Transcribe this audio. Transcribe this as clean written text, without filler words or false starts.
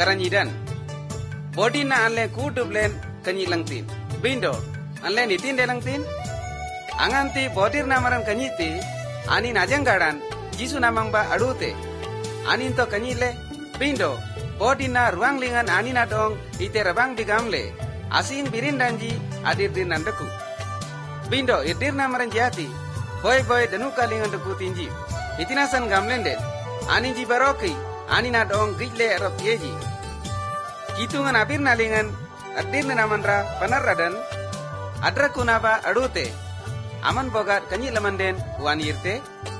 karanyidan. Body na anle kutublen kanyi langtin. Bindo, anle nitin de langtin. Anganti bodir namaran kanyiti, ani najanggaran, Jisu namang ba adute. Anin to kanyile, bindo, body na ruang lingan ani na dong ite rabang bigamle. Asing birindanji adir din nandaku. Bindo idir namaran jati, boy danu kalingan deku tinji. Itinasan gamlenden, anin ji baroki, ani na dong gile erop yeji. Kitungan abir nalingan, adir namanra panaradan, adra kunaba adute. Aman bogat kanyi lamanden wanirte